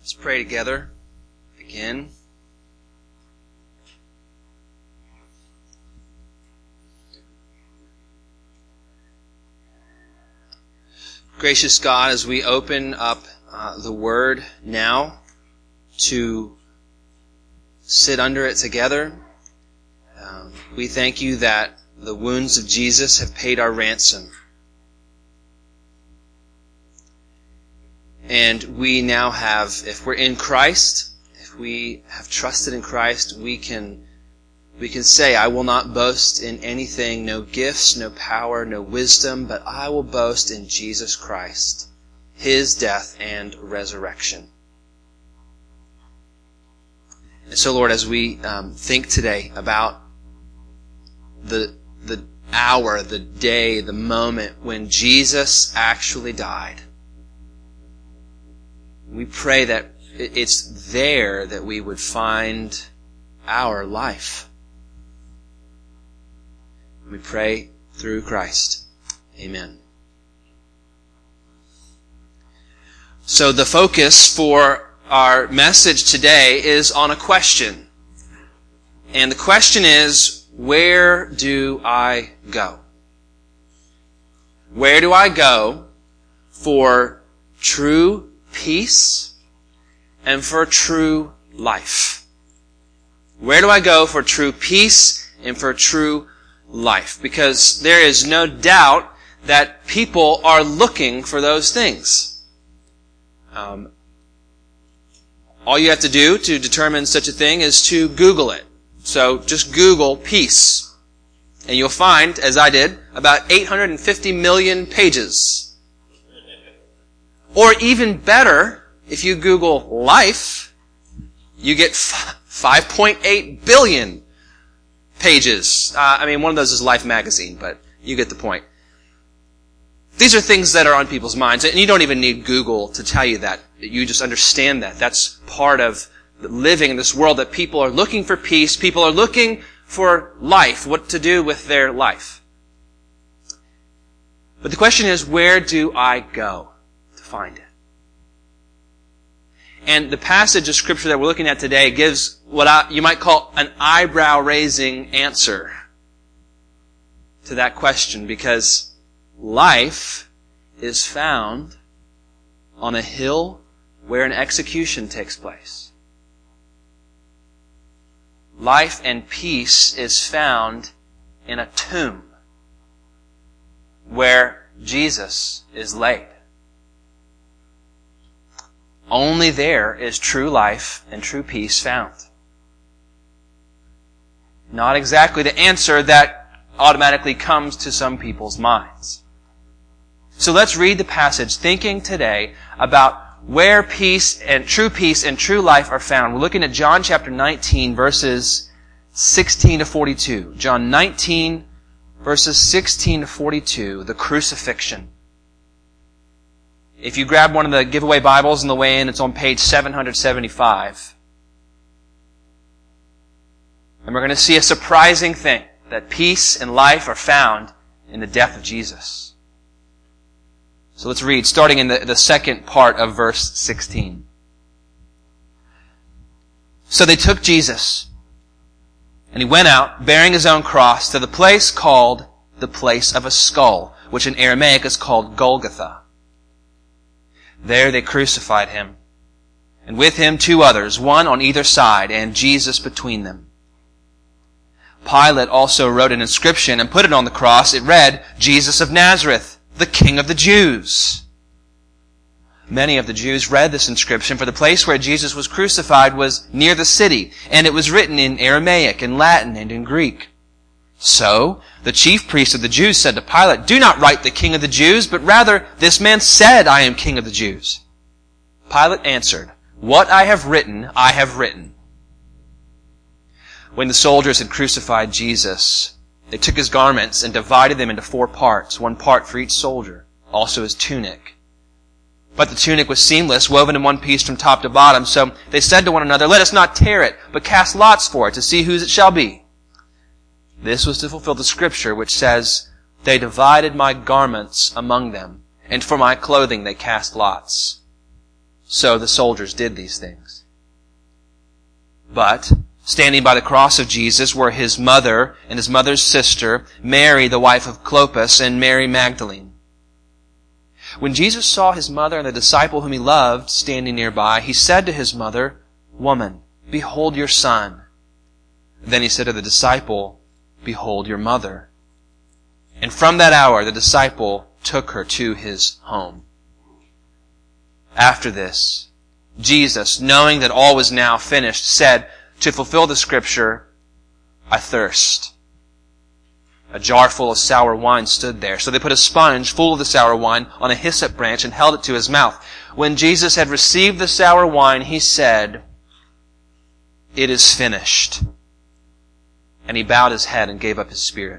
Let's pray together again. Gracious God, as we open up the Word now to sit under it together, we thank you that the wounds of Jesus have paid our ransom. And we now have, if we're in Christ, if we have trusted in Christ, we can say, I will not boast in anything, no gifts, no power, no wisdom, but I will boast in Jesus Christ, His death and resurrection. And so, Lord, as we think today about the hour, the day, the moment when Jesus actually died, we pray that it's there that we would find our life. We pray through Christ. Amen. So the focus for our message today is on a question. And the question is, where do I go? Where do I go for true peace and for true life? Where do I go for true peace and for true life? Because there is no doubt that people are looking for those things. All you have to do to determine such a thing is to Google it. So just Google peace, and you'll find, as I did, about 850 million pages. Or even better, if you Google life, you get 5.8 billion pages. One of those is Life magazine, but you get the point. These are things that are on people's minds, and you don't even need Google to tell you that. You just understand that. That's part of living in this world, that people are looking for peace, people are looking for life, what to do with their life. But the question is, where do I go to find it? And the passage of Scripture that we're looking at today gives what you might call an eyebrow-raising answer to that question, because life is found on a hill where an execution takes place. Life and peace is found in a tomb where Jesus is laid. Only there is true life and true peace found. Not exactly the answer that automatically comes to some people's minds. So let's read the passage, thinking today about where peace and true life are found. We're looking at John chapter 19, verses 16 to 42. John 19, verses 16 to 42, the crucifixion. If you grab one of the giveaway Bibles on the way in, it's on page 775. And we're going to see a surprising thing, that peace and life are found in the death of Jesus. So let's read, starting in the second part of verse 16. So they took Jesus, and He went out, bearing His own cross, to the place called the place of a skull, which in Aramaic is called Golgotha. There they crucified Him, and with Him 2 others, one on either side, and Jesus between them. Pilate also wrote an inscription and put it on the cross. It read, Jesus of Nazareth, the King of the Jews. Many of the Jews read this inscription, for the place where Jesus was crucified was near the city, and it was written in Aramaic, in Latin, and in Greek. So the chief priest of the Jews said to Pilate, do not write the King of the Jews, but rather, this man said, I am King of the Jews. Pilate answered, what I have written, I have written. When the soldiers had crucified Jesus, they took His garments and divided them into 4 parts, 1 part for each soldier, also His tunic. But the tunic was seamless, woven in one piece from top to bottom, so they said to one another, let us not tear it, but cast lots for it to see whose it shall be. This was to fulfill the Scripture which says, they divided my garments among them, and for my clothing they cast lots. So the soldiers did these things. But standing by the cross of Jesus were his mother and his mother's sister, Mary, the wife of Clopas, and Mary Magdalene. When Jesus saw his mother and the disciple whom he loved standing nearby, he said to his mother, "Woman, behold your son." Then he said to the disciple, "Behold your mother." And from that hour the disciple took her to his home. After this, Jesus, knowing that all was now finished, said, to fulfill the scripture, "I thirst." A jar full of sour wine stood there. So they put a sponge full of the sour wine on a hyssop branch and held it to his mouth. When Jesus had received the sour wine, he said, "It is finished." And he bowed his head and gave up his spirit.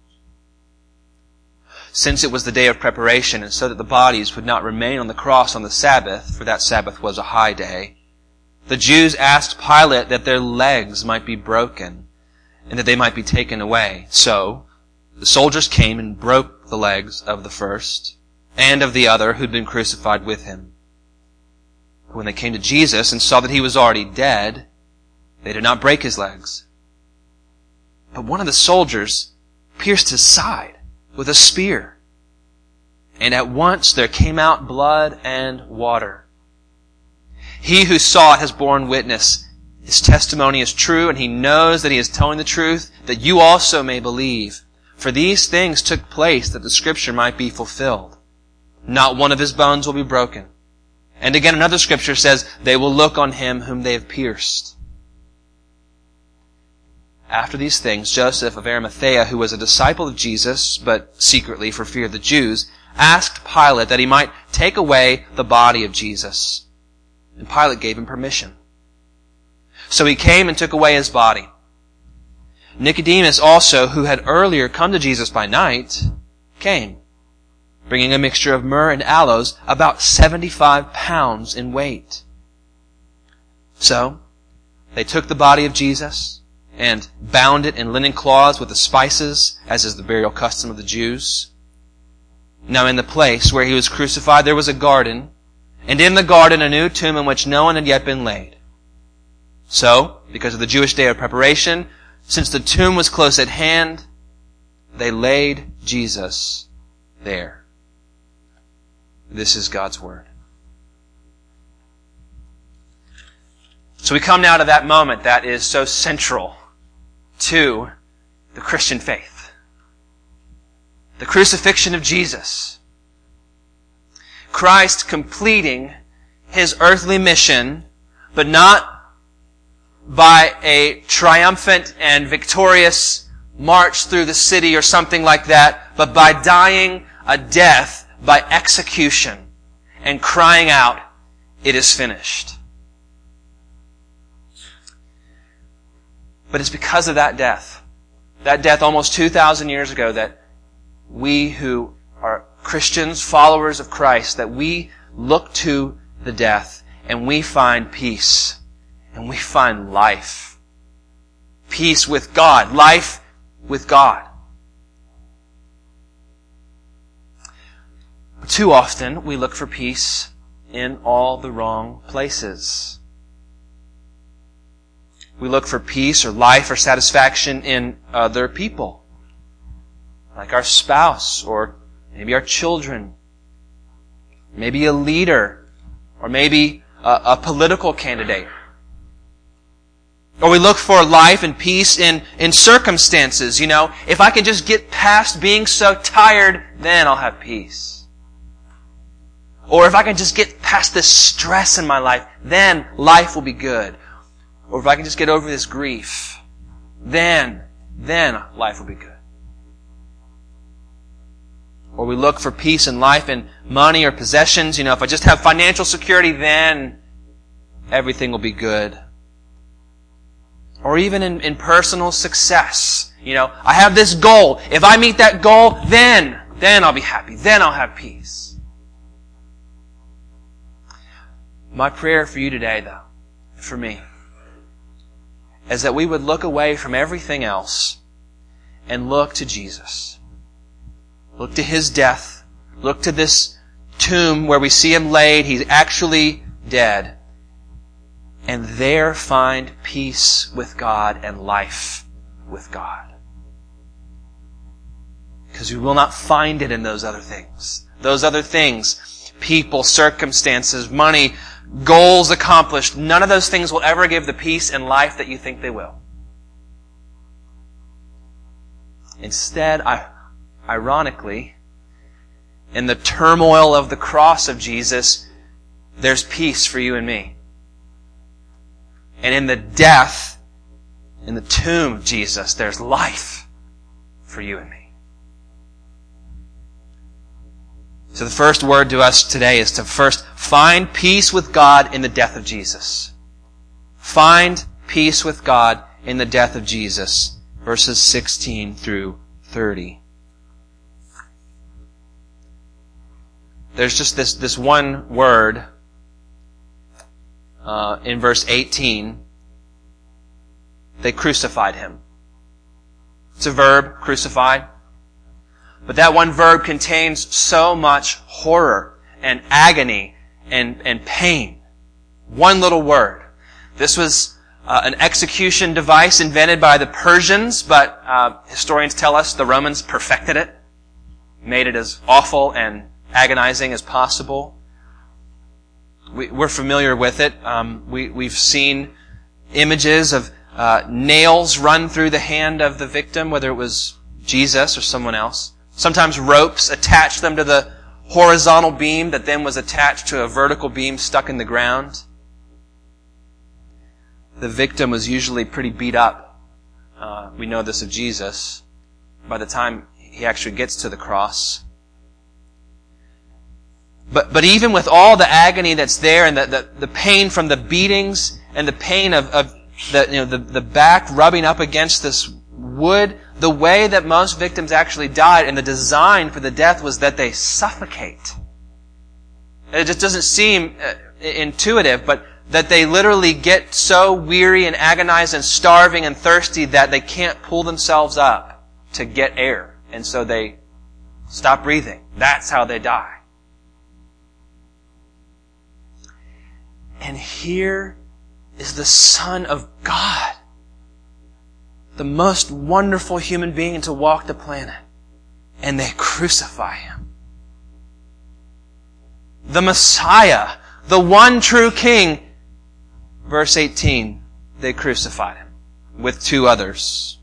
Since it was the day of preparation, and so that the bodies would not remain on the cross on the Sabbath, for that Sabbath was a high day, the Jews asked Pilate that their legs might be broken, and that they might be taken away. So the soldiers came and broke the legs of the first, and of the other who'd been crucified with him. But when they came to Jesus and saw that he was already dead, they did not break his legs. But one of the soldiers pierced his side with a spear, and at once there came out blood and water. He who saw it has borne witness. His testimony is true, and he knows that he is telling the truth, that you also may believe. For these things took place that the scripture might be fulfilled. Not one of his bones will be broken. And again, another scripture says, they will look on him whom they have pierced. After these things, Joseph of Arimathea, who was a disciple of Jesus, but secretly for fear of the Jews, asked Pilate that he might take away the body of Jesus. And Pilate gave him permission. So he came and took away his body. Nicodemus also, who had earlier come to Jesus by night, came, bringing a mixture of myrrh and aloes, about 75 pounds in weight. So they took the body of Jesus and bound it in linen cloths with the spices, as is the burial custom of the Jews. Now in the place where he was crucified there was a garden, and in the garden a new tomb in which no one had yet been laid. So, because of the Jewish day of preparation, since the tomb was close at hand, they laid Jesus there. This is God's Word. So we come now to that moment that is so central to the Christian faith. The crucifixion of Jesus. Christ completing his earthly mission, but not by a triumphant and victorious march through the city or something like that, but by dying a death by execution and crying out, "It is finished." But it's because of that death almost 2,000 years ago, that we who are Christians, followers of Christ, that we look to the death and we find peace and we find life. Peace with God, life with God. Too often we look for peace in all the wrong places. We look for peace or life or satisfaction in other people, like our spouse or maybe our children, maybe a leader, or maybe a political candidate. Or we look for life and peace in circumstances. You know, if I can just get past being so tired, then I'll have peace. Or if I can just get past this stress in my life, then life will be good. Or if I can just get over this grief, then life will be good. Or we look for peace and life in money or possessions. You know, if I just have financial security, then everything will be good. Or even in personal success. You know, I have this goal. If I meet that goal, then I'll be happy. Then I'll have peace. My prayer for you today, though, for me, is that we would look away from everything else and look to Jesus. Look to His death. Look to this tomb where we see Him laid. He's actually dead, and there find peace with God and life with God. Because we will not find it in those other things. Those other things, people, circumstances, money, goals accomplished, none of those things will ever give the peace and life that you think they will. Instead, ironically, in the turmoil of the cross of Jesus, there's peace for you and me. And in the death, in the tomb of Jesus, there's life for you and me. So the first word to us today is to first find peace with God in the death of Jesus. Find peace with God in the death of Jesus. Verses 16 through 30. There's just this one word in verse 18. They crucified him. It's a verb, crucified. But that one verb contains so much horror and agony and pain. One little word. This was an execution device invented by the Persians, but historians tell us the Romans perfected it, made it as awful and agonizing as possible. We're familiar with it. We've seen images of nails run through the hand of the victim, whether it was Jesus or someone else. Sometimes ropes attached them to the horizontal beam that then was attached to a vertical beam stuck in the ground. The victim was usually pretty beat up. We know this of Jesus by the time he actually gets to the cross. But even with all the agony that's there and the pain from the beatings and the pain of the back rubbing up against this wood, the way that most victims actually died and the design for the death was that they suffocate. It just doesn't seem intuitive, but that they literally get so weary and agonized and starving and thirsty that they can't pull themselves up to get air. And so they stop breathing. That's how they die. And here is the Son of God, the most wonderful human being to walk the planet, and they crucify him. The Messiah, the one true King, verse 18, they crucified him with two others.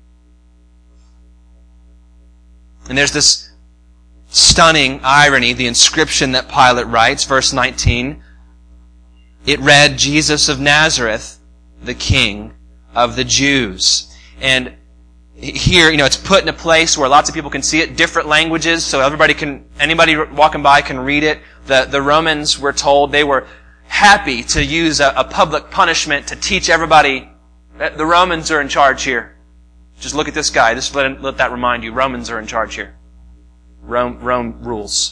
And there's this stunning irony, the inscription that Pilate writes, verse 19. It read, Jesus of Nazareth, the King of the Jews. And here, it's put in a place where lots of people can see it, different languages, so anybody walking by can read it. The Romans were told they were happy to use a public punishment to teach everybody that the Romans are in charge here. Just look at this guy. Just let that remind you. Romans are in charge here. Rome rules.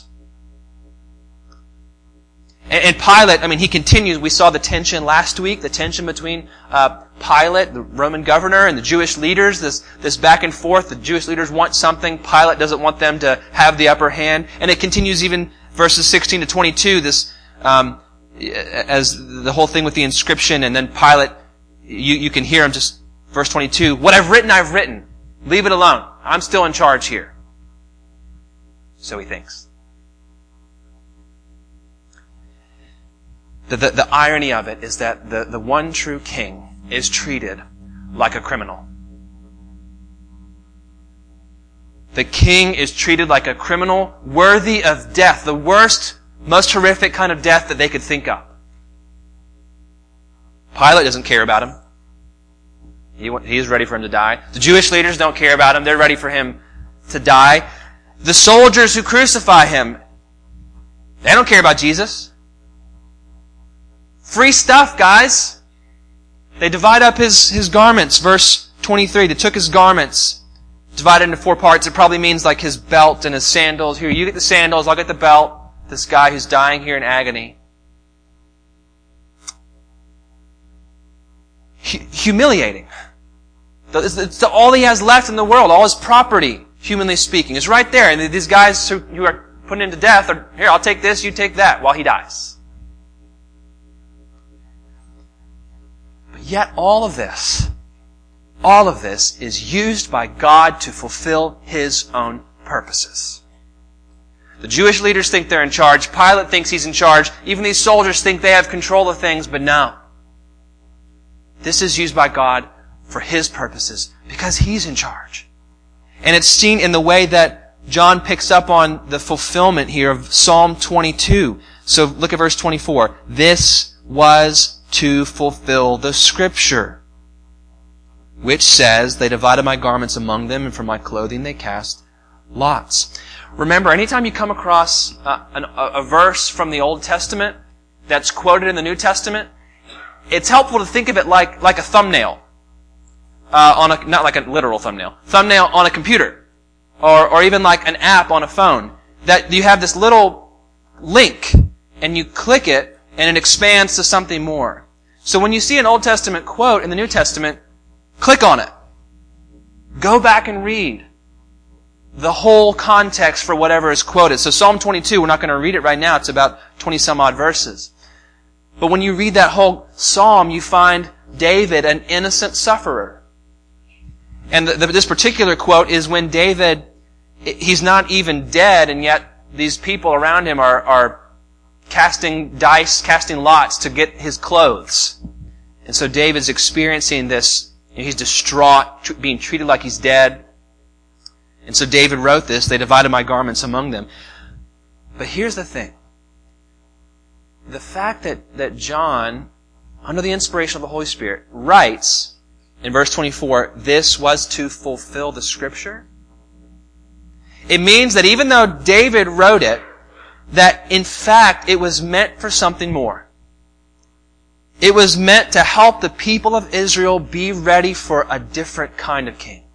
And Pilate, he continues. We saw the tension last week, the tension between Pilate, the Roman governor, and the Jewish leaders, this back and forth. The Jewish leaders want something. Pilate doesn't want them to have the upper hand. And it continues even verses 16 to 22, this, as the whole thing with the inscription, and then Pilate, you can hear him just, verse 22, what I've written, I've written. Leave it alone. I'm still in charge here. So he thinks. The irony of it is that the one true King is treated like a criminal. The King is treated like a criminal worthy of death, the worst, most horrific kind of death that they could think of. Pilate doesn't care about him. He is ready for him to die. The Jewish leaders don't care about him. They're ready for him to die. The soldiers who crucify him, they don't care about Jesus. Free stuff, guys. They divide up his garments. Verse 23, they took his garments, divided into 4 parts. It probably means like his belt and his sandals. Here, you get the sandals, I'll get the belt. This guy who's dying here in agony. Humiliating. It's all he has left in the world, all his property, humanly speaking, is right there. And these guys who are putting him to death are, here, I'll take this, you take that, while he dies. yet all of this is used by God to fulfill His own purposes. The Jewish leaders think they're in charge. Pilate thinks he's in charge. Even these soldiers think they have control of things, but no. This is used by God for His purposes because He's in charge. And it's seen in the way that John picks up on the fulfillment here of Psalm 22. So look at verse 24. This was to fulfill the Scripture, which says, they divided my garments among them, and for my clothing they cast lots. Remember, anytime you come across a verse from the Old Testament that's quoted in the New Testament, it's helpful to think of it like a thumbnail. Not like a literal thumbnail on a computer, or even like an app on a phone, that you have this little link, and you click it, and it expands to something more. So when you see an Old Testament quote in the New Testament, click on it. Go back and read the whole context for whatever is quoted. So Psalm 22, we're not going to read it right now. It's about 20 some odd verses. But when you read that whole psalm, you find David an innocent sufferer. And this particular quote is when David, he's not even dead, and yet these people around him are casting dice, casting lots to get his clothes. And so David's experiencing this. He's distraught, being treated like he's dead. And so David wrote this, they divided my garments among them. But here's the thing. The fact that John, under the inspiration of the Holy Spirit, writes in verse 24, this was to fulfill the Scripture. It means that even though David wrote it, that in fact it was meant for something more. It was meant to help the people of Israel be ready for a different kind of king.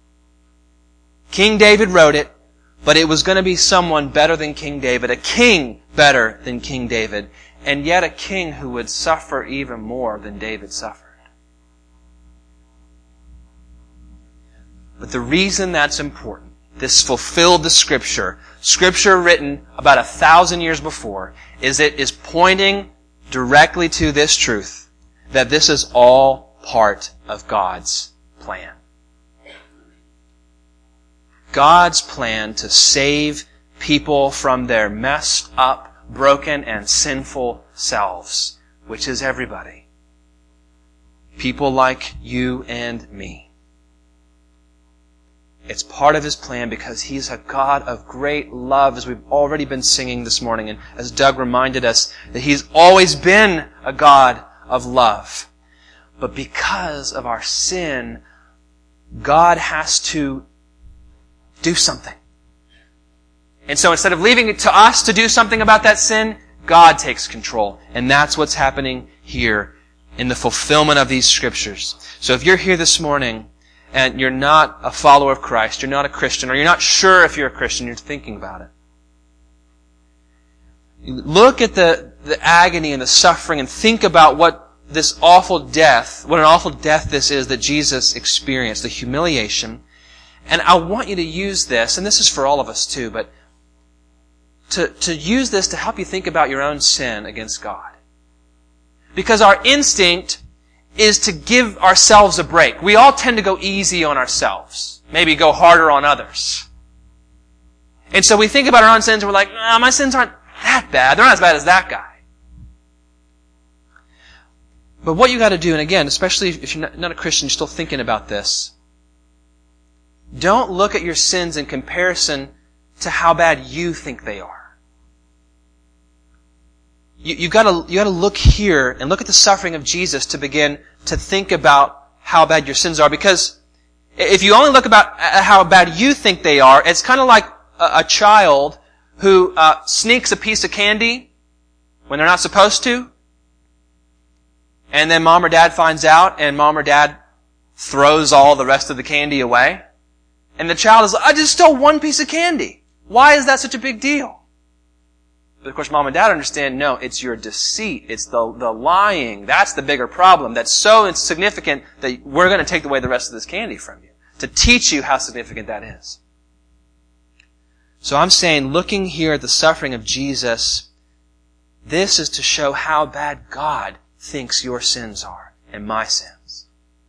King David wrote it, but it was going to be someone better than King David, a king better than King David, and yet a king who would suffer even more than David suffered. But the reason that's important, this fulfilled the Scripture written about 1,000 years before, is it is pointing directly to this truth, that this is all part of God's plan. God's plan to save people from their messed up, broken, and sinful selves, which is everybody. People like you and me. It's part of His plan because He's a God of great love, as we've already been singing this morning, and as Doug reminded us, that He's always been a God of love. But because of our sin, God has to do something. And so instead of leaving it to us to do something about that sin, God takes control. And that's what's happening here in the fulfillment of these Scriptures. So if you're here this morning and you're not a follower of Christ, you're not a Christian, or you're not sure if you're a Christian, you're thinking about it. Look at the agony and the suffering and think about what an awful death this is that Jesus experienced, the humiliation. And I want you to use this, and this is for all of us too, but to use this to help you think about your own sin against God. Because our instinct is to give ourselves a break. We all tend to go easy on ourselves, maybe go harder on others. And so we think about our own sins and we're like, my sins aren't that bad. They're not as bad as that guy. But what you got to do, and again, especially if you're not a Christian, you're still thinking about this, don't look at your sins in comparison to how bad you think they are. You got to look here and look at the suffering of Jesus to begin to think about how bad your sins are. Because if you only look about how bad you think they are, it's kind of like a child who sneaks a piece of candy when they're not supposed to, and then mom or dad finds out, and mom or dad throws all the rest of the candy away. And the child is like, I just stole one piece of candy. Why is that such a big deal? But of course, mom and dad understand, no, it's your deceit. It's the lying. That's the bigger problem. That's so insignificant that we're going to take away the rest of this candy from you to teach you how significant that is. So I'm saying, looking here at the suffering of Jesus, this is to show how bad God thinks your sins are and my sins.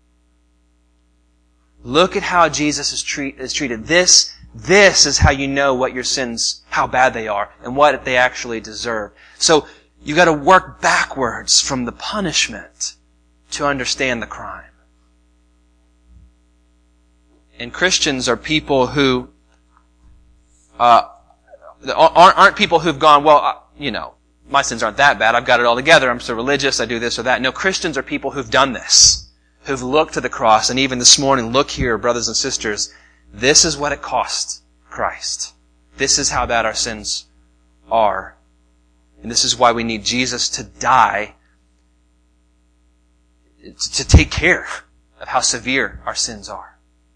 Look at how Jesus is treated. This is how you know what your sins, how bad they are, and what they actually deserve. So you got to work backwards from the punishment to understand the crime. And Christians are people who aren't people who've gone, well, my sins aren't that bad. I've got it all together. I'm so religious. I do this or that. No, Christians are people who've done this, who've looked to the cross. And even this morning, look here, brothers and sisters. This is what it cost Christ. This is how bad our sins are. And this is why we need Jesus to die, to take care of how severe our sins are.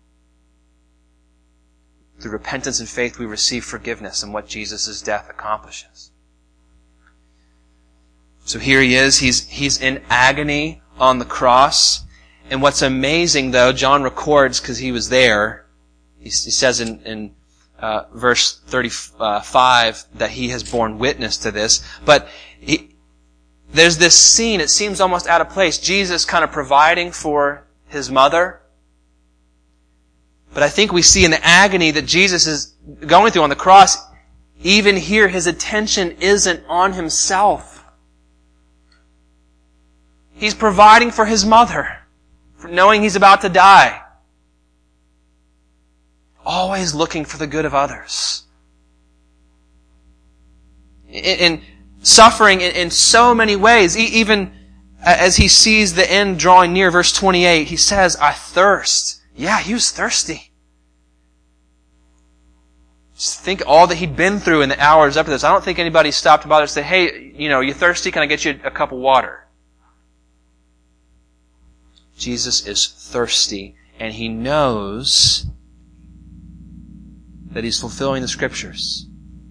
Through repentance and faith, we receive forgiveness and what Jesus' death accomplishes. So here he is. He's in agony on the cross. And what's amazing, though, John records, because he was there, he says in verse 35 that he has borne witness to this. But there's this scene, it seems almost out of place. Jesus kind of providing for his mother. But I think we see in the agony that Jesus is going through on the cross, even here his attention isn't on himself. He's providing for his mother, knowing he's about to die. Always looking for the good of others. In suffering in so many ways, even as he sees the end drawing near, verse 28, he says, I thirst. Yeah, he was thirsty. Just think all that he'd been through in the hours after this. I don't think anybody stopped to bother to say, hey, you thirsty? Can I get you a cup of water? Jesus is thirsty, and he knows that he's fulfilling the Scriptures.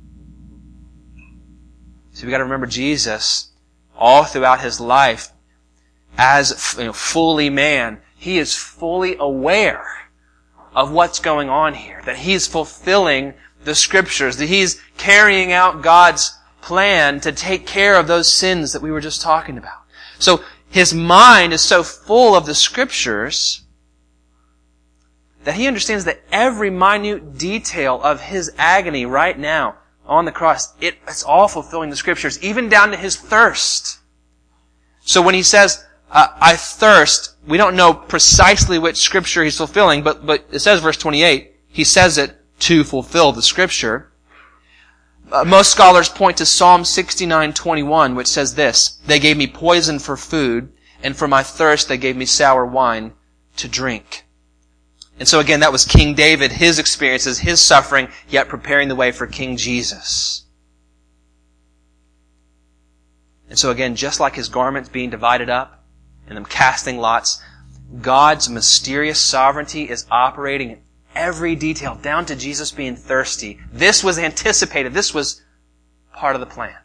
So we've got to remember Jesus, all throughout his life, as fully man, he is fully aware of what's going on here. That he's fulfilling the Scriptures. That he's carrying out God's plan to take care of those sins that we were just talking about. So his mind is so full of the Scriptures that he understands that every minute detail of his agony right now on the cross, it's all fulfilling the Scriptures, even down to his thirst. So when he says, I thirst, we don't know precisely which Scripture he's fulfilling, but it says, verse 28, he says it to fulfill the Scripture. Most scholars point to Psalm 69:21, which says this, they gave me poison for food, and for my thirst they gave me sour wine to drink. And so again, that was King David, his experiences, his suffering, yet preparing the way for King Jesus. And so again, just like his garments being divided up and them casting lots, God's mysterious sovereignty is operating in every detail, down to Jesus being thirsty. This was anticipated. This was part of the plan.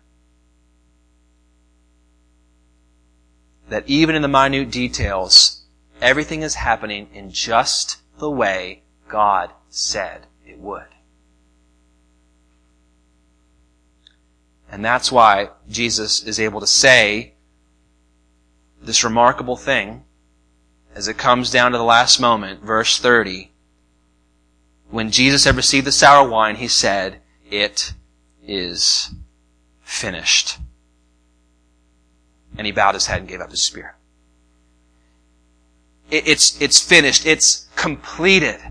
That even in the minute details, everything is happening in just the way God said it would. And that's why Jesus is able to say this remarkable thing as it comes down to the last moment, verse 30. When Jesus had received the sour wine, he said, it is finished. And he bowed his head and gave up his spirit. It's finished. It's completed.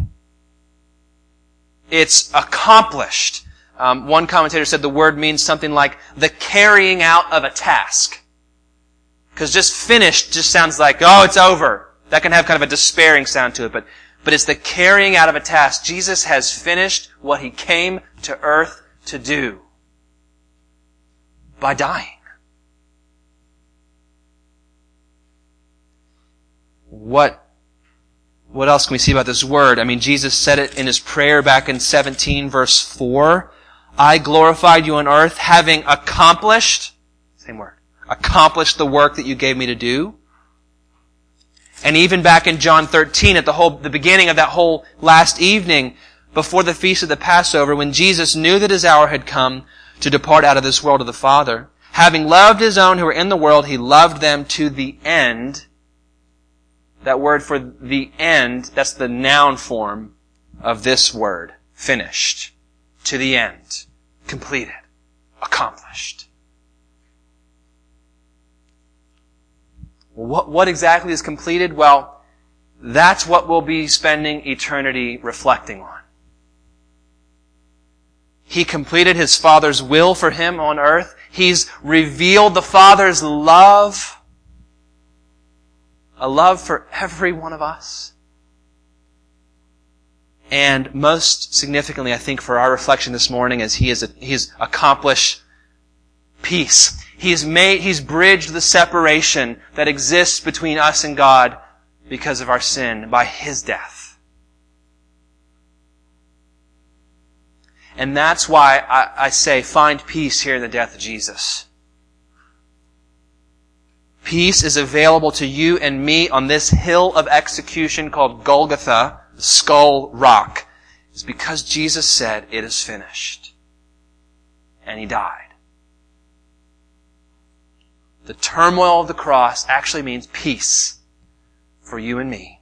It's accomplished. One commentator said the word means something like the carrying out of a task. Because just finished just sounds like, oh, it's over. That can have kind of a despairing sound to it, but it's the carrying out of a task. Jesus has finished what he came to earth to do by dying. What else can we see about this word? I mean, Jesus said it in his prayer back in 17 verse 4. I glorified you on earth, having accomplished, same word, accomplished the work that you gave me to do. And even back in John 13, at the beginning of that whole last evening, before the feast of the Passover, when Jesus knew that his hour had come to depart out of this world to the Father, having loved his own who were in the world, he loved them to the end. that word for the end, that's the noun form of this word. Finished. To the end. Completed. Accomplished. What exactly is completed? Well, that's what we'll be spending eternity reflecting on. He completed His Father's will for him on earth. He's revealed the Father's love. A love for every one of us. And most significantly, I think, for our reflection this morning, is He's accomplished peace. He's bridged the separation that exists between us and God because of our sin by His death. And that's why I say find peace here in the death of Jesus. Peace is available to you and me on this hill of execution called Golgotha, the skull rock. It's because Jesus said, "It is finished." And He died. The turmoil of the cross actually means peace for you and me.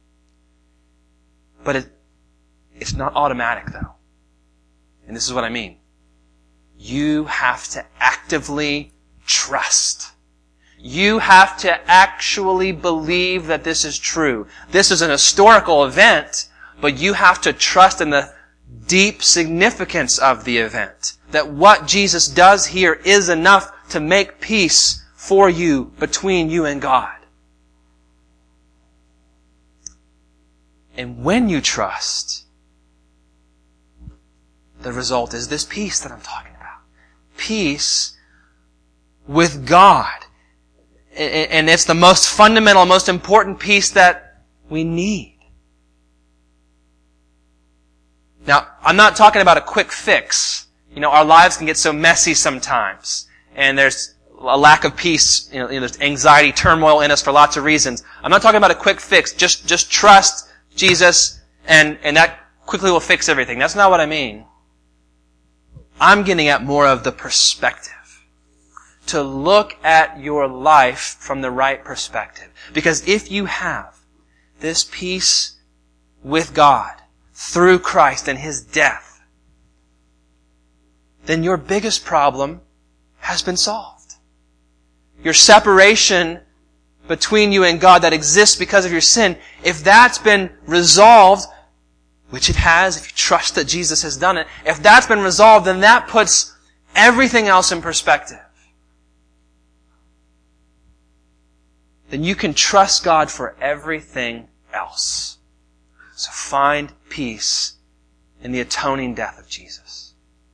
But it's not automatic, though. And this is what I mean. You have to actively trust. You have to actually believe that this is true. This is an historical event, but you have to trust in the deep significance of the event. That what Jesus does here is enough to make peace for you, between you and God. And when you trust, the result is this peace that I'm talking about. Peace with God. And it's the most fundamental, most important peace that we need. Now, I'm not talking about a quick fix. Our lives can get so messy sometimes. And there's a lack of peace. There's anxiety, turmoil in us for lots of reasons. I'm not talking about a quick fix. Just trust Jesus and that quickly will fix everything. That's not what I mean. I'm getting at more of the perspective. To look at your life from the right perspective. Because if you have this peace with God through Christ and His death, then your biggest problem has been solved. Your separation between you and God that exists because of your sin, if that's been resolved, which it has, if you trust that Jesus has done it, if that's been resolved, then that puts everything else in perspective. Then you can trust God for everything else. So find peace in the atoning death of Jesus.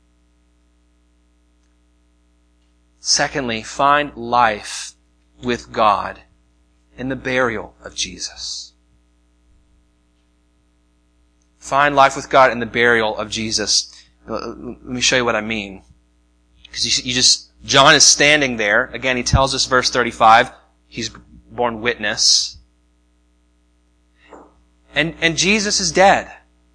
Secondly, find life with God in the burial of Jesus. Find life with God in the burial of Jesus. Let me show you what I mean. Because John is standing there. Again, he tells us, verse 35, he's borne witness. And Jesus is dead.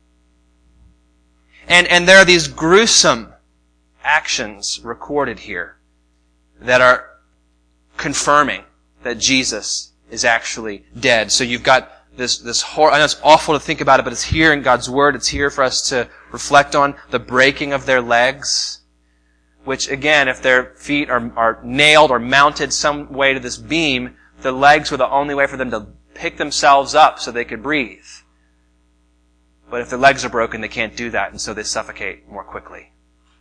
And there are these gruesome actions recorded here that are confirming that Jesus is actually dead. So you've got this horror. I know it's awful to think about it, but it's here in God's Word. It's here for us to reflect on. The breaking of their legs, which again, if their feet are nailed or mounted some way to this beam, the legs were the only way for them to pick themselves up so they could breathe. But if their legs are broken, they can't do that, and so they suffocate more quickly.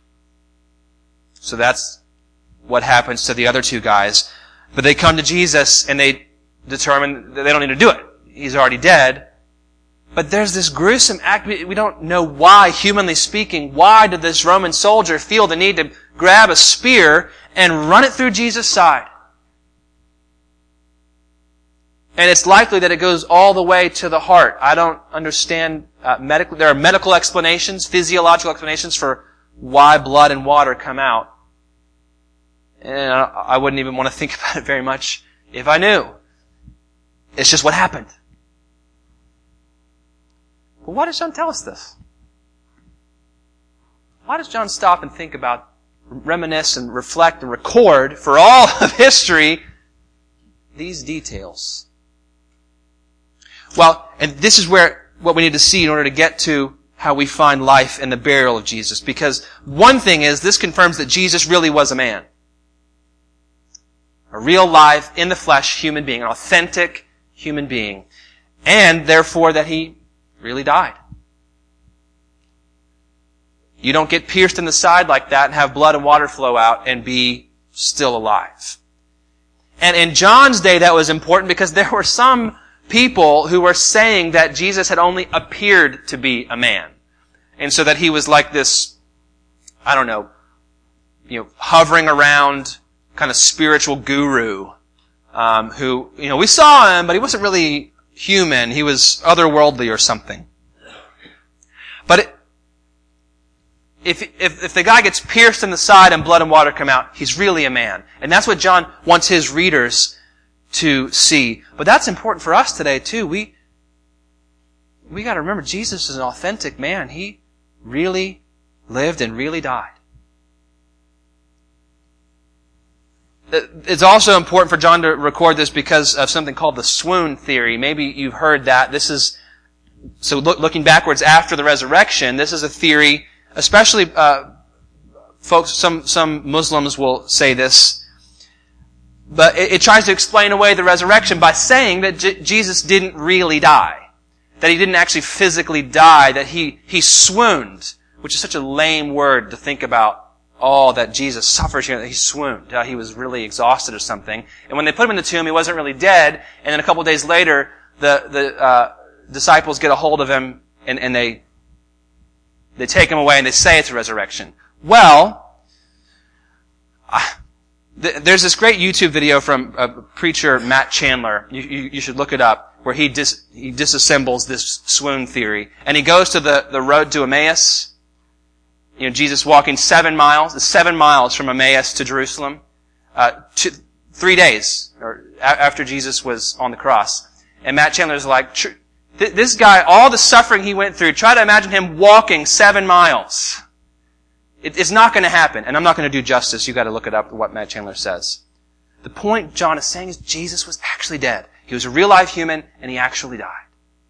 So that's what happens to the other two guys. But they come to Jesus and they determine that they don't need to do it. He's already dead. But there's this gruesome act. We don't know why, humanly speaking, why did this Roman soldier feel the need to grab a spear and run it through Jesus' side? And it's likely that it goes all the way to the heart. I don't understand there are medical explanations, physiological explanations for why blood and water come out. And I wouldn't even want to think about it very much if I knew. It's just what happened. But why does John tell us this? Why does John stop and think about, reminisce and reflect and record for all of history these details? Well, and this is what we need to see in order to get to how we find life in the burial of Jesus. Because one thing is, this confirms that Jesus really was a man. A real live, in the flesh human being, an authentic human being. And therefore that he really died. You don't get pierced in the side like that and have blood and water flow out and be still alive. And in John's day that was important because there were some people who were saying that Jesus had only appeared to be a man. And so that he was like this, I don't know, hovering around kind of spiritual guru, who, we saw him, but he wasn't really human. He was otherworldly or something. But if the guy gets pierced in the side and blood and water come out, he's really a man. And that's what John wants his readers to see. But that's important for us today too. We got to remember Jesus is an authentic man. He really lived and really died. It's also important for John to record this because of something called the swoon theory. Maybe you've heard that. Looking backwards after the resurrection, this is a theory, especially folks, some Muslims will say this, but it tries to explain away the resurrection by saying that Jesus didn't really die. That he didn't actually physically die, that he swooned, which is such a lame word to think about. That Jesus suffers here, that he swooned. He was really exhausted or something. And when they put him in the tomb, he wasn't really dead. And then a couple of days later, the disciples get a hold of him and they take him away and they say it's a resurrection. Well, there's this great YouTube video from preacher Matt Chandler. You should look it up, where he disassembles this swoon theory. And he goes to the road to Emmaus. Jesus walking 7 miles from Emmaus to Jerusalem, 3 days after Jesus was on the cross. And Matt Chandler's like, this guy, all the suffering he went through, try to imagine him walking 7 miles. It's not going to happen. And I'm not going to do justice. You've got to look it up, what Matt Chandler says. The point John is saying is Jesus was actually dead. He was a real live human, and he actually died.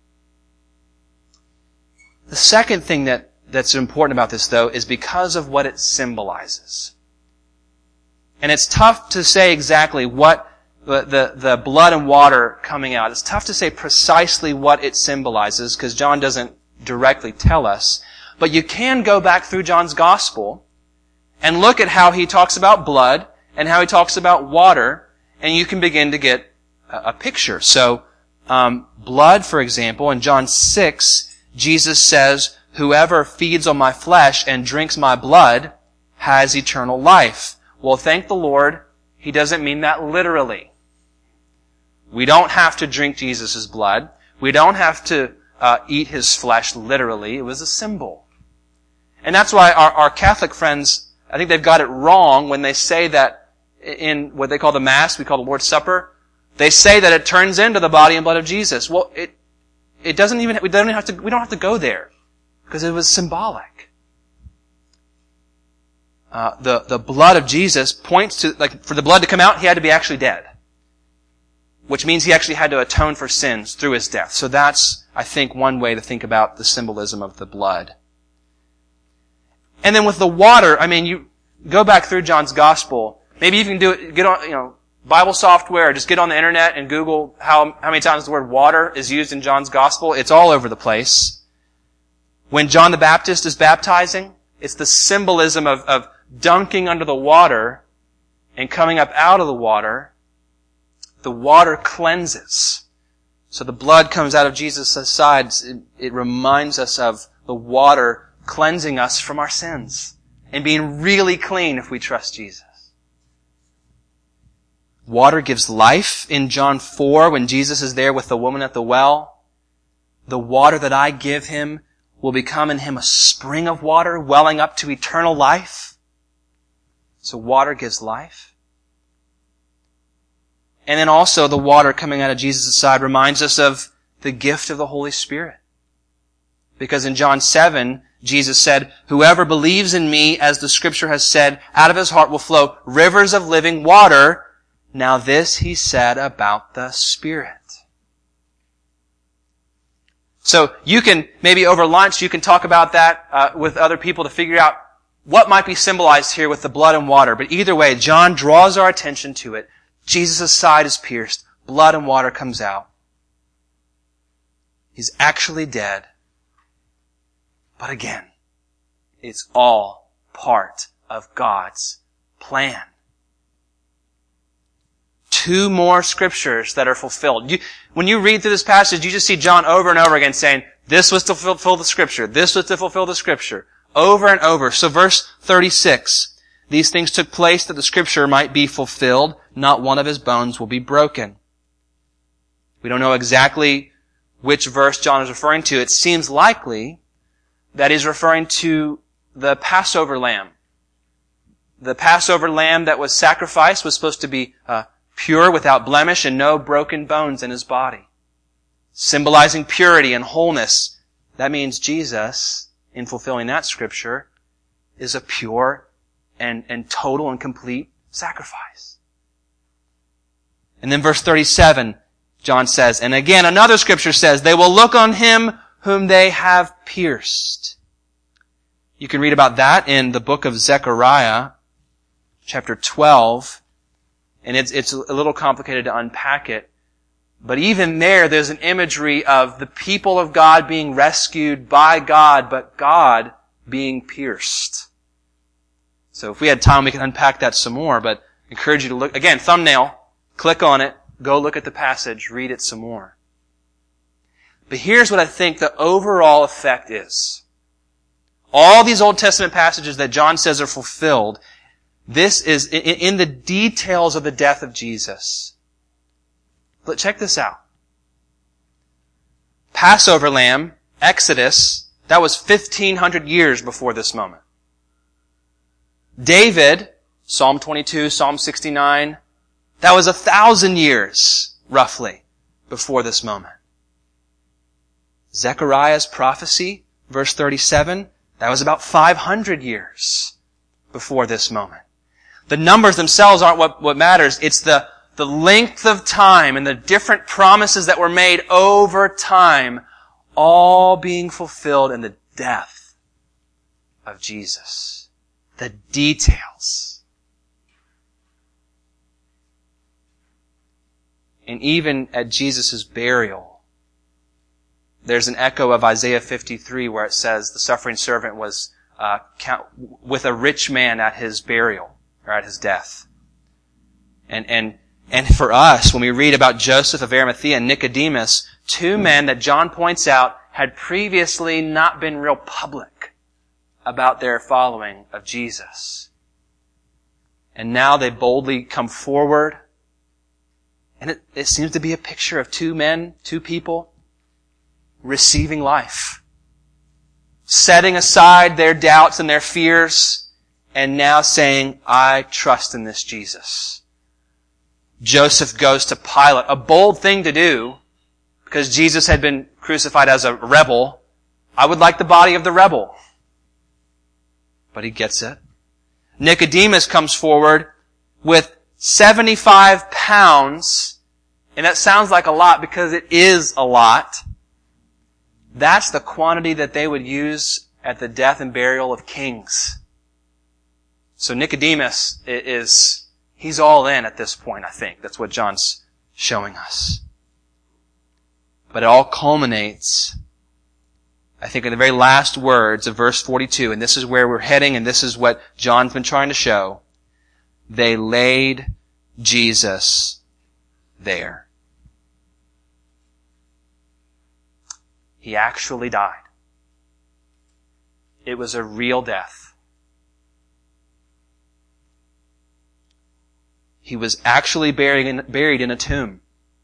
The second thing that's important about this, though, is because of what it symbolizes. And it's tough to say exactly what the blood and water coming out. It's tough to say precisely what it symbolizes because John doesn't directly tell us. But you can go back through John's gospel and look at how he talks about blood and how he talks about water, and you can begin to get a picture. So, blood, for example, in John 6, Jesus says, "Whoever feeds on my flesh and drinks my blood has eternal life." Well, thank the Lord, he doesn't mean that literally. We don't have to drink Jesus' blood. We don't have to eat his flesh literally. It was a symbol. And that's why our Catholic friends, I think they've got it wrong when they say that in what they call the Mass, we call the Lord's Supper, they say that it turns into the body and blood of Jesus. Well, it doesn't even, we don't have to go there. Because it was symbolic. The blood of Jesus points to, for the blood to come out, he had to be actually dead. Which means he actually had to atone for sins through his death. So that's, I think, one way to think about the symbolism of the blood. And then with the water, you go back through John's Gospel. Maybe you can get on, Bible software, or just get on the internet and Google how many times the word water is used in John's Gospel. It's all over the place. When John the Baptist is baptizing, it's the symbolism of dunking under the water and coming up out of the water. The water cleanses. So the blood comes out of Jesus' sides. It reminds us of the water cleansing us from our sins and being really clean if we trust Jesus. Water gives life. In John 4, when Jesus is there with the woman at the well, the water that I give him will become in him a spring of water welling up to eternal life. So water gives life. And then also the water coming out of Jesus' side reminds us of the gift of the Holy Spirit. Because in John 7, Jesus said, "Whoever believes in me, as the Scripture has said, out of his heart will flow rivers of living water." Now this he said about the Spirit. So you can, maybe over lunch, you can talk about that with other people to figure out what might be symbolized here with the blood and water. But either way, John draws our attention to it. Jesus' side is pierced. Blood and water comes out. He's actually dead. But again, it's all part of God's plan. 2 more scriptures that are fulfilled. When you read through this passage, you just see John over and over again saying, this was to fulfill the scripture. This was to fulfill the scripture. Over and over. So verse 36, these things took place that the scripture might be fulfilled. Not one of his bones will be broken. We don't know exactly which verse John is referring to. It seems likely that he's referring to the Passover lamb. The Passover lamb that was sacrificed was supposed to be pure, without blemish, and no broken bones in his body. Symbolizing purity and wholeness. That means Jesus, in fulfilling that scripture, is a pure and total and complete sacrifice. And then verse 37, John says, and again another scripture says, they will look on him whom they have pierced. You can read about that in the book of Zechariah, chapter 12, and it's a little complicated to unpack it. But even there's an imagery of the people of God being rescued by God, but God being pierced. So if we had time, we could unpack that some more, but I encourage you to look, again, thumbnail, click on it, go look at the passage, read it some more. But here's what I think the overall effect is. All these Old Testament passages that John says are fulfilled, this is in the details of the death of Jesus. But check this out. Passover lamb, Exodus, that was 1,500 years before this moment. David, Psalm 22, Psalm 69, that was 1,000 years, roughly, before this moment. Zechariah's prophecy, verse 37, that was about 500 years before this moment. The numbers themselves aren't what matters. It's the length of time and the different promises that were made over time, all being fulfilled in the death of Jesus. The details. And even at Jesus' burial, there's an echo of Isaiah 53 where it says the suffering servant was with a rich man at his burial, or at his death. And for us, when we read about Joseph of Arimathea and Nicodemus, 2 men that John points out had previously not been real public about their following of Jesus. And now they boldly come forward. And it seems to be a picture of 2 men, 2 people, receiving life. Setting aside their doubts and their fears, and now saying, I trust in this Jesus. Joseph goes to Pilate, a bold thing to do, because Jesus had been crucified as a rebel. I would like the body of the rebel. But he gets it. Nicodemus comes forward with 75 pounds, and that sounds like a lot because it is a lot. That's the quantity that they would use at the death and burial of kings. So Nicodemus he's all in at this point, I think. That's what John's showing us. But it all culminates, I think, in the very last words of verse 42, and this is where we're heading, and this is what John's been trying to show. They laid Jesus there. He actually died. It was a real death. He was actually buried in a tomb.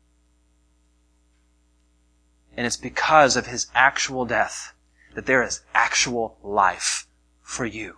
And it's because of his actual death that there is actual life for you.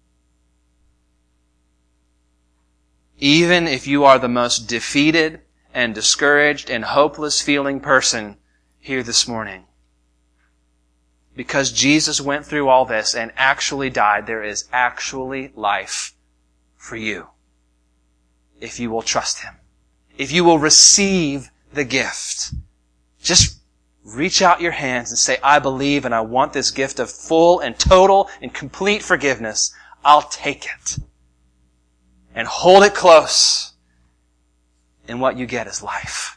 Even if you are the most defeated and discouraged and hopeless feeling person here this morning, because Jesus went through all this and actually died, there is actually life for you. If you will trust Him. If you will receive the gift. Just reach out your hands and say, I believe and I want this gift of full and total and complete forgiveness, I'll take it. And hold it close. And what you get is life.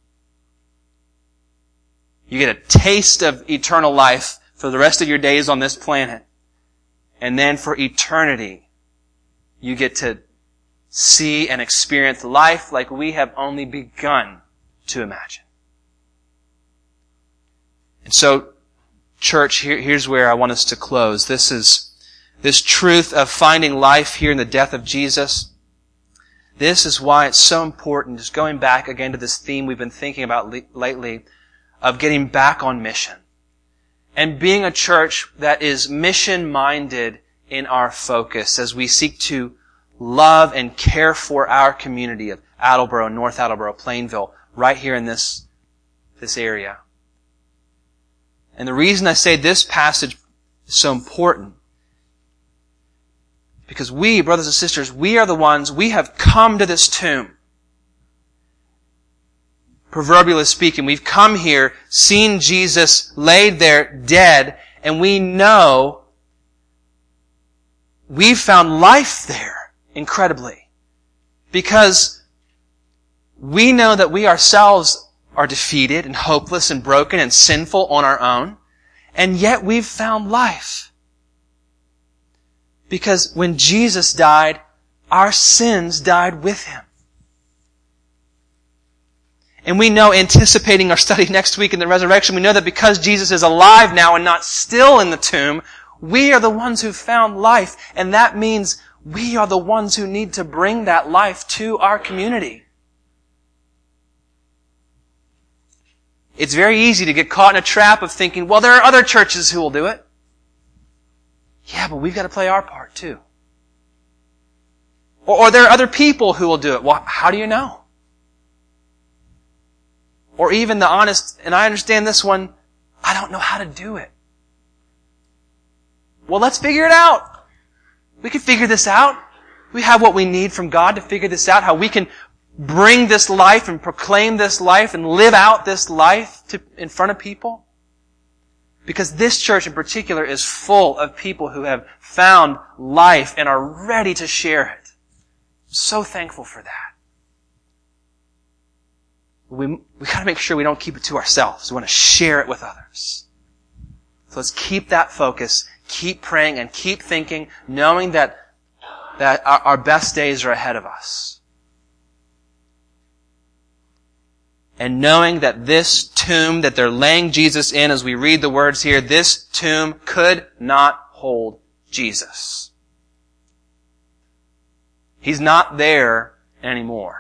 You get a taste of eternal life for the rest of your days on this planet. And then for eternity, you get to see and experience life like we have only begun to imagine. And so, church, here's where I want us to close. This truth of finding life here in the death of Jesus. This is why it's so important, just going back again to this theme we've been thinking about lately, of getting back on mission. And being a church that is mission-minded in our focus as we seek to love and care for our community of Attleboro, North Attleboro, Plainville, right here in this area. And the reason I say this passage is so important, because we, brothers and sisters, we are the ones, we have come to this tomb. Proverbially speaking, we've come here, seen Jesus laid there dead, and we know we've found life there, incredibly. Because we know that we ourselves are defeated and hopeless and broken and sinful on our own, and yet we've found life. Because when Jesus died, our sins died with Him. And we know, anticipating our study next week in the resurrection, we know that because Jesus is alive now and not still in the tomb, we are the ones who found life. And that means we are the ones who need to bring that life to our community. It's very easy to get caught in a trap of thinking, well, there are other churches who will do it. Yeah, but we've got to play our part too. Or there are other people who will do it. Well, how do you know? Or even the honest, and I understand this one, I don't know how to do it. Well, let's figure it out. We can figure this out. We have what we need from God to figure this out, how we can bring this life and proclaim this life and live out this life in front of people. Because this church in particular is full of people who have found life and are ready to share it. I'm so thankful for that. We got to make sure we don't keep it to ourselves. We want to share it with others. So let's keep that focus, keep praying, and keep thinking, knowing that our best days are ahead of us. And knowing that this tomb that they're laying Jesus in, as we read the words here, this tomb could not hold Jesus. He's not there anymore.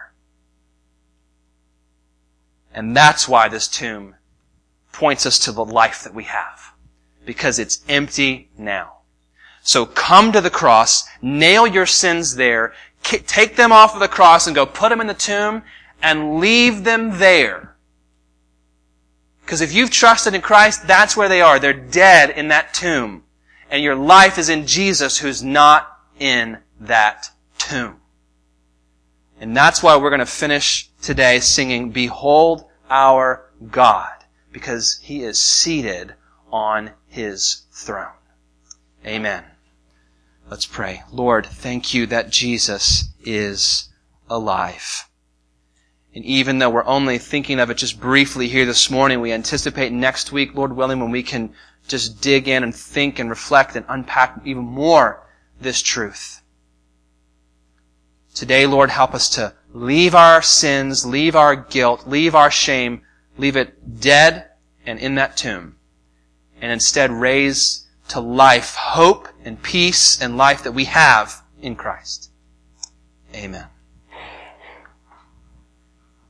And that's why this tomb points us to the life that we have. Because it's empty now. So come to the cross, nail your sins there, take them off of the cross and go put them in the tomb and leave them there. Because if you've trusted in Christ, that's where they are. They're dead in that tomb. And your life is in Jesus, who's not in that tomb. And that's why we're going to finish today singing, Behold our God, because He is seated on His throne. Amen. Let's pray. Lord, thank You that Jesus is alive. And even though we're only thinking of it just briefly here this morning, we anticipate next week, Lord willing, when we can just dig in and think and reflect and unpack even more this truth. Today, Lord, help us to leave our sins, leave our guilt, leave our shame, leave it dead and in that tomb, and instead raise to life hope and peace and life that we have in Christ. Amen.